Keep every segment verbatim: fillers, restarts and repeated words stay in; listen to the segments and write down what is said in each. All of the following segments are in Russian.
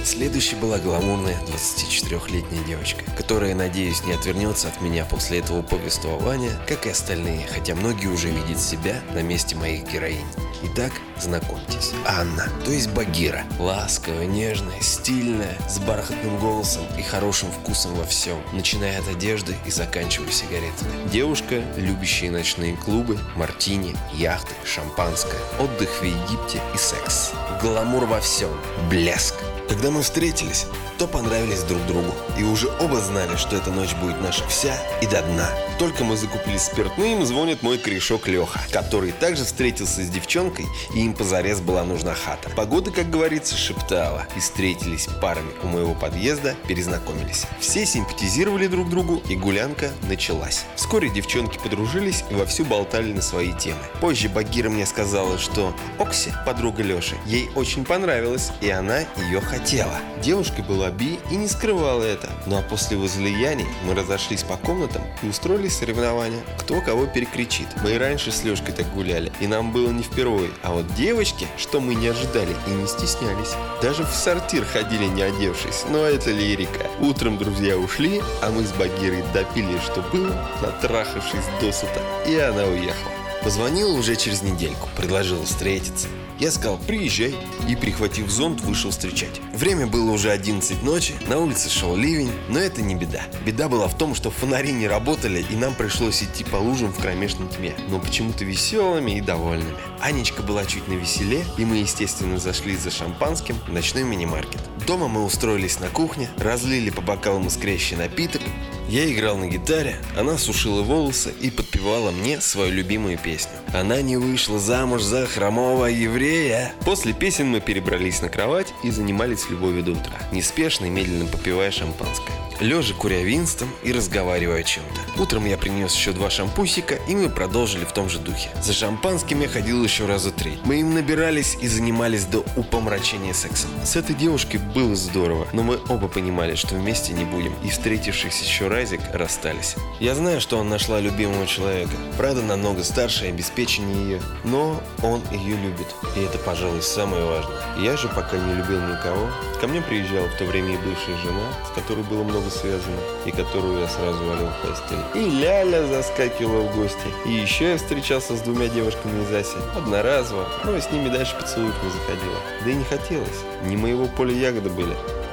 Следующей была гламурная двадцатичетырёхлетняя девочка, которая, надеюсь, не отвернется от меня после этого повествования, как и остальные, хотя многие уже видят себя на месте моих героинь. Итак, знакомьтесь, Анна, то есть Багира. Ласковая, нежная, стильная, с бархатным голосом и хорошим вкусом во всем, начиная от одежды и заканчивая сигаретами. Девушка, любящая ночные клубы, мартини, яхты, шампанское, отдых в Египте и секс. Гламур во всем, блеск. Когда мы встретились, то понравились друг другу, и уже оба знали, что эта ночь будет наша вся и до дна. Только мы закупили спиртным, звонит мой корешок Леха, который также встретился с девчонкой, и им позарез была нужна хата. Погода, как говорится, шептала, и встретились парами у моего подъезда, перезнакомились. Все симпатизировали друг другу, и гулянка началась. Вскоре девчонки подружились и вовсю болтали на свои темы. Позже Багира мне сказала, что Окси, подруга Леши, ей очень понравилась, и она ее хотела. Девушка была би и не скрывала это. Ну а после возлияний мы разошлись по комнатам и устроили соревнования, кто кого перекричит. Мы и раньше с Лешкой так гуляли, и нам было не впервые. А вот девочки, что мы не ожидали и не стеснялись, даже в сортир ходили не одевшись. Но это лирика. Утром друзья ушли, а мы с Багирой допили, что было, натрахавшись досыта, и она уехала. Позвонила уже через недельку, предложила встретиться. Я сказал: приезжай, и, прихватив зонт, вышел встречать. Время было уже одиннадцать ночи, на улице шел ливень, но это не беда. Беда была в том, что фонари не работали, и нам пришлось идти по лужам в кромешной тьме, но почему-то веселыми и довольными. Анечка была чуть навеселе, и мы, естественно, зашли за шампанским в ночной мини-маркет. Дома мы устроились на кухне, разлили по бокалам искрящий напиток. Я играл на гитаре, она сушила волосы и подпевала мне свою любимую песню. Она не вышла замуж за хромого еврея. После песен мы перебрались на кровать и занимались любовью до утра, неспешно и медленно попивая шампанское, лежа куря Винстон и разговаривая о чем-то. Утром я принес еще два шампусика, и мы продолжили в том же духе. За шампанским я ходил еще раза три. Мы им набирались и занимались до упомрачения сексом. С этой девушкой было здорово, но мы оба понимали, что вместе не будем, и, встретившись еще разик, расстались. Я знаю, что он нашла любимого человека, правда, намного старше и обеспеченнее ее, но он ее любит, и это, пожалуй, самое важное. Я же пока не любил никого. Ко мне приезжала в то время и бывшая жена, с которой было много связано, и которую я сразу валил в постель. И Ляля заскакивала в гости. И еще я встречался с двумя девушками из Аси. Одноразово, но с ними дальше поцелуев не заходила. Да и не хотелось. Не моего поля ягоды были.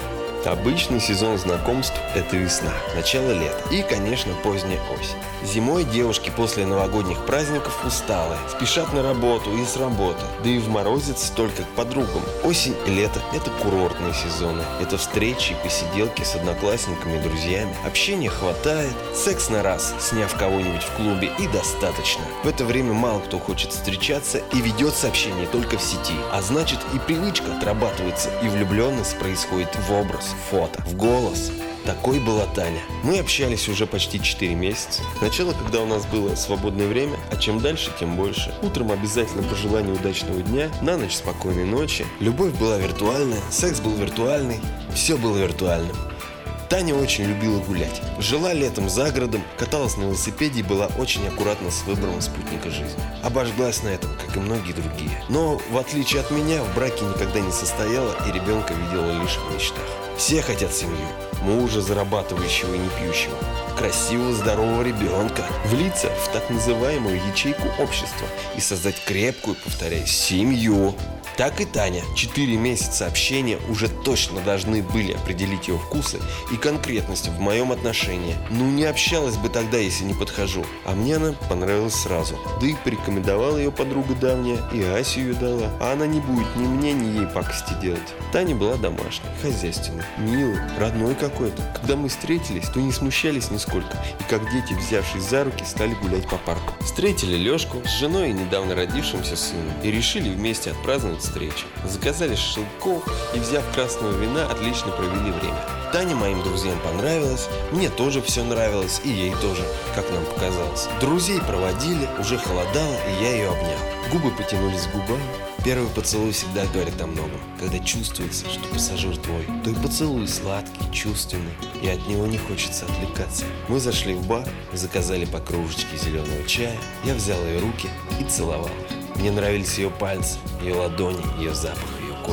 Обычный сезон знакомств – это весна, начало лета и, конечно, поздняя осень. Зимой девушки после новогодних праздников усталые, спешат на работу и с работы, да и в морозец только к подругам. Осень и лето – это курортные сезоны, это встречи и посиделки с одноклассниками и друзьями. Общения хватает, секс на раз, сняв кого-нибудь в клубе, и достаточно. В это время мало кто хочет встречаться и ведет сообщение только в сети, а значит и привычка отрабатывается, и влюбленность происходит в образ, в фото, в голос. Такой была Таня. Мы общались уже почти четыре месяца. Сначала, когда у нас было свободное время, а чем дальше, тем больше. Утром обязательно пожелание удачного дня, на ночь спокойной ночи. Любовь была виртуальная, секс был виртуальный, все было виртуальным. Таня очень любила гулять. Жила летом за городом, каталась на велосипеде и была очень аккуратна с выбором спутника жизни. Обожглась на этом, как и многие другие. Но, в отличие от меня, в браке никогда не состояла и ребенка видела лишь в мечтах. Все хотят семью, мужа, зарабатывающего и не пьющего, красивого, здорового ребенка, влиться в так называемую ячейку общества и создать крепкую, повторяю, семью. Так и Таня. Четыре месяца общения уже точно должны были определить ее вкусы и конкретность в моем отношении. Ну, не общалась бы тогда, если не подхожу. А мне она понравилась сразу. Да и порекомендовала ее подруга давняя, и Асю ее дала. А она не будет ни мне, ни ей пакости делать. Таня была домашней, хозяйственной, милой, родной какой-то. Когда мы встретились, то не смущались нисколько. И как дети, взявшись за руки, стали гулять по парку. Встретили Лешку с женой и недавно родившимся сыном. И решили вместе отпраздновать встречи. Заказали шашлыков и, взяв красного вина, отлично провели время. Тане моим друзьям понравилось, мне тоже все нравилось, и ей тоже, как нам показалось. Друзей проводили, уже холодало, и я ее обнял. Губы потянулись к губам. Первый поцелуй всегда говорит о многом. Когда чувствуется, что пассажир твой, то и поцелуй сладкий, чувственный, и от него не хочется отвлекаться. Мы зашли в бар, заказали по кружечке зеленого чая, я взял ее руки и целовал их. Мне нравились ее пальцы, ее ладони, ее запах, ее кожа.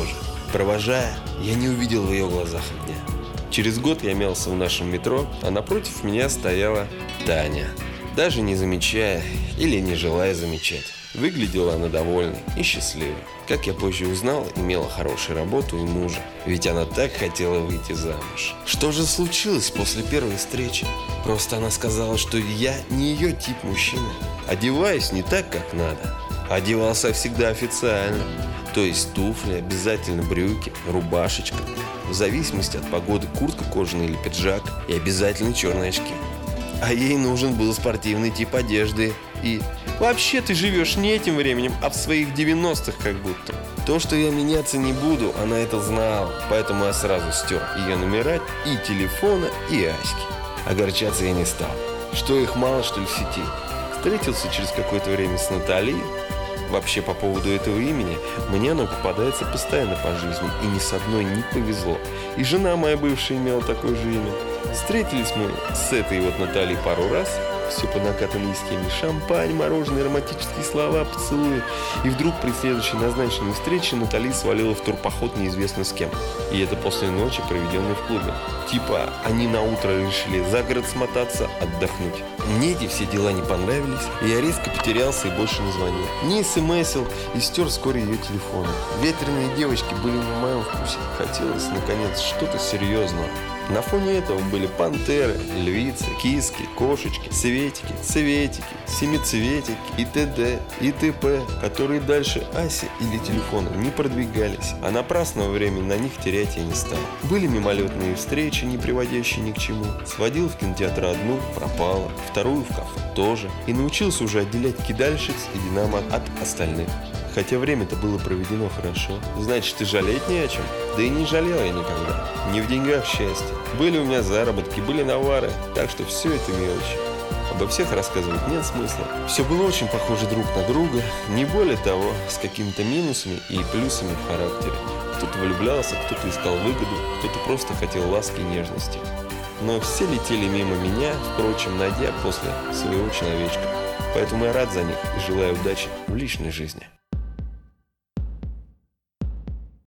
Провожая, я не увидел в ее глазах огня. Через год я мялся в нашем метро, а напротив меня стояла Таня. Даже не замечая или не желая замечать. Выглядела она довольной и счастливой. Как я позже узнал, имела хорошую работу и мужа. Ведь она так хотела выйти замуж. Что же случилось после первой встречи? Просто она сказала, что я не ее тип мужчины. Одеваюсь не так, как надо. Одевался всегда официально. То есть туфли, обязательно брюки, рубашечка. В зависимости от погоды куртка кожаная или пиджак. И обязательно черные очки. А ей нужен был спортивный тип одежды. И вообще ты живешь не этим временем, а в своих девяностых как будто. То, что я меняться не буду, она это знала. Поэтому я сразу стер ее номера и телефона, и Аськи. Огорчаться я не стал. Что их мало, что ли, в сети? Встретился через какое-то время с Натальей. Вообще, по поводу этого имени, мне оно попадается постоянно по жизни, и ни с одной не повезло. И жена моя бывшая имела такое же имя. Встретились мы с этой вот Натальей пару раз. Все по накатанной схеме: шампань, мороженое, романтические слова, поцелуи. И вдруг при следующей назначенной встрече Наталья свалила в турпоход неизвестно с кем. И это после ночи, проведенной в клубе. Типа они на утро решили за город смотаться, отдохнуть. Мне эти все дела не понравились, и я резко потерялся и больше не звонил. Не смсил и стер вскоре ее телефон. Ветреные девочки были не в моем вкусе. Хотелось, наконец, что-то серьезного. На фоне этого были пантеры, львицы, киски, кошечки, светики, цветики, семицветики и т.д. и т.п., которые дальше Аси или телефона не продвигались, а напрасного времени на них терять я не стал. Были мимолетные встречи, не приводящие ни к чему. Сводил в кинотеатр одну, пропала, вторую в кафе тоже. И научился уже отделять кидальщиц и динамо от остальных. Хотя время-то было проведено хорошо. Значит, и жалеть не о чем. Да и не жалел я никогда. Не в деньгах счастье. Были у меня заработки, были навары. Так что все это мелочи. Обо всех рассказывать нет смысла. Все было очень похоже друг на друга. Не более того, с какими-то минусами и плюсами в характере. Кто-то влюблялся, кто-то искал выгоду, кто-то просто хотел ласки и нежности. Но все летели мимо меня, впрочем, найдя после своего человечка. Поэтому я рад за них и желаю удачи в личной жизни.